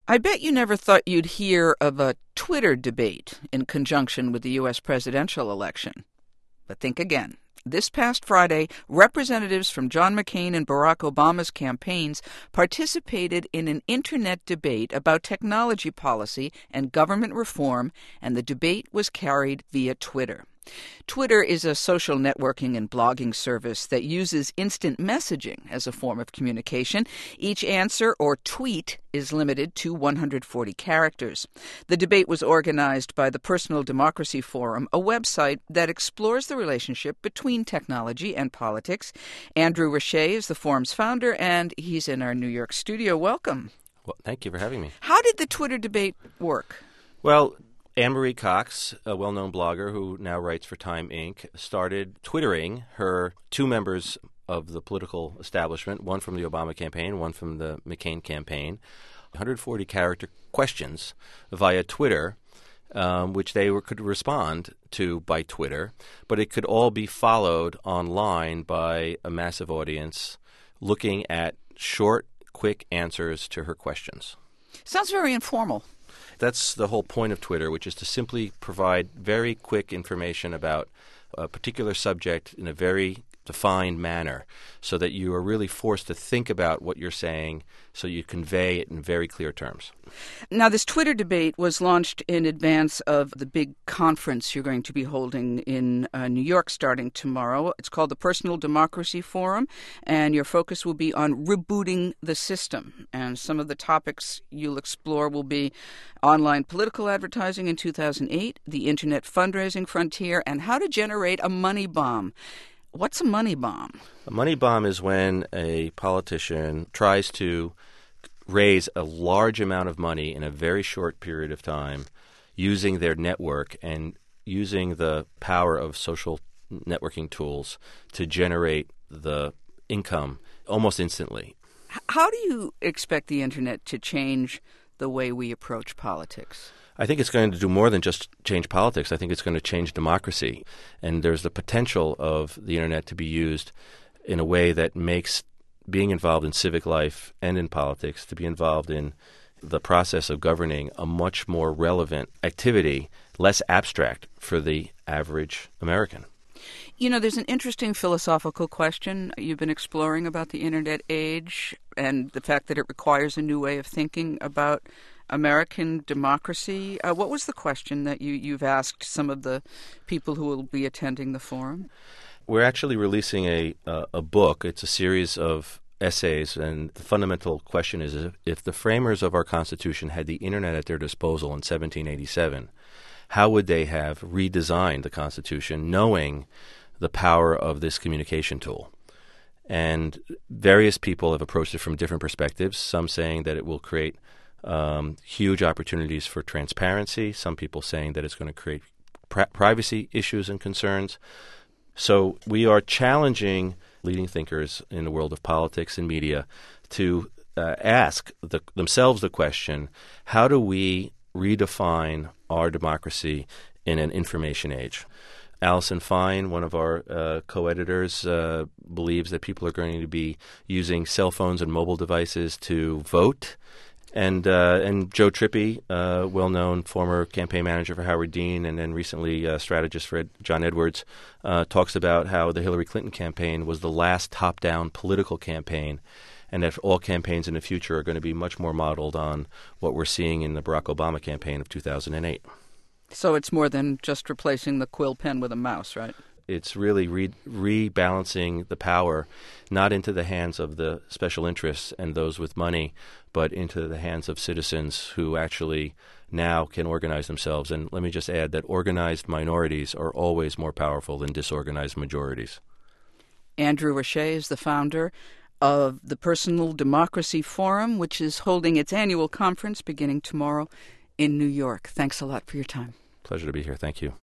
I bet you never thought you'd hear of a Twitter debate in conjunction with the U.S. presidential election. But think again. This past Friday, representatives from John McCain and Barack Obama's campaigns participated in an internet debate about technology policy and government reform, and the debate was carried via Twitter. Twitter is a social networking and blogging service that uses instant messaging as a form of communication. Each answer or tweet is limited to 140 characters. The debate was organized by the Personal Democracy Forum, a website that explores the relationship between technology and politics. Andrew Rasche is the forum's founder, and he's in our New York studio. Welcome. Well, thank you for having me. How did the Twitter debate work? Well, Anne-Marie Cox, a well-known blogger who now writes for Time Inc., started twittering her two members of the political establishment, one from the Obama campaign, one from the McCain campaign, 140-character questions via Twitter, which they could respond to by Twitter, but it could all be followed online by a massive audience looking at short, quick answers to her questions. Sounds very informal. That's the whole point of Twitter, which is to simply provide very quick information about a particular subject in a very defined manner so that you are really forced to think about what you're saying so you convey it in very clear terms. Now, this Twitter debate was launched in advance of the big conference you're going to be holding in New York starting tomorrow. It's called the Personal Democracy Forum, and your focus will be on rebooting the system. And some of the topics you'll explore will be online political advertising in 2008, the internet fundraising frontier, and how to generate a money bomb. What's a money bomb? A money bomb is when a politician tries to raise a large amount of money in a very short period of time using their network and using the power of social networking tools to generate the income almost instantly. How do you expect the internet to change the way we approach politics? I think it's going to do more than just change politics. I think it's going to change democracy. And there's the potential of the internet to be used in a way that makes being involved in civic life and in politics, to be involved in the process of governing, a much more relevant activity, less abstract for the average American. You know, there's an interesting philosophical question you've been exploring about the internet age and the fact that it requires a new way of thinking about American democracy. What was the question that you've asked some of the people who will be attending the forum? We're actually releasing a book. It's a series of essays, and the fundamental question is if the framers of our Constitution had the internet at their disposal in 1787, how would they have redesigned the Constitution knowing the power of this communication tool? And various people have approached it from different perspectives, some saying that it will create huge opportunities for transparency, some people saying that it's going to create privacy issues and concerns. So we are challenging leading thinkers in the world of politics and media to ask themselves the question, how do we redefine our democracy in an information age? Alison Fine, one of our co-editors, believes that people are going to be using cell phones and mobile devices to vote. And Joe Trippi, well-known former campaign manager for Howard Dean and then recently strategist for John Edwards, talks about how the Hillary Clinton campaign was the last top-down political campaign, and that all campaigns in the future are going to be much more modeled on what we're seeing in the Barack Obama campaign of 2008. So it's more than just replacing the quill pen with a mouse, right? It's really rebalancing the power, not into the hands of the special interests and those with money, but into the hands of citizens who actually now can organize themselves. And let me just add that organized minorities are always more powerful than disorganized majorities. Andrew Rasche is the founder of the Personal Democracy Forum, which is holding its annual conference beginning tomorrow in New York. Thanks a lot for your time. Pleasure to be here. Thank you.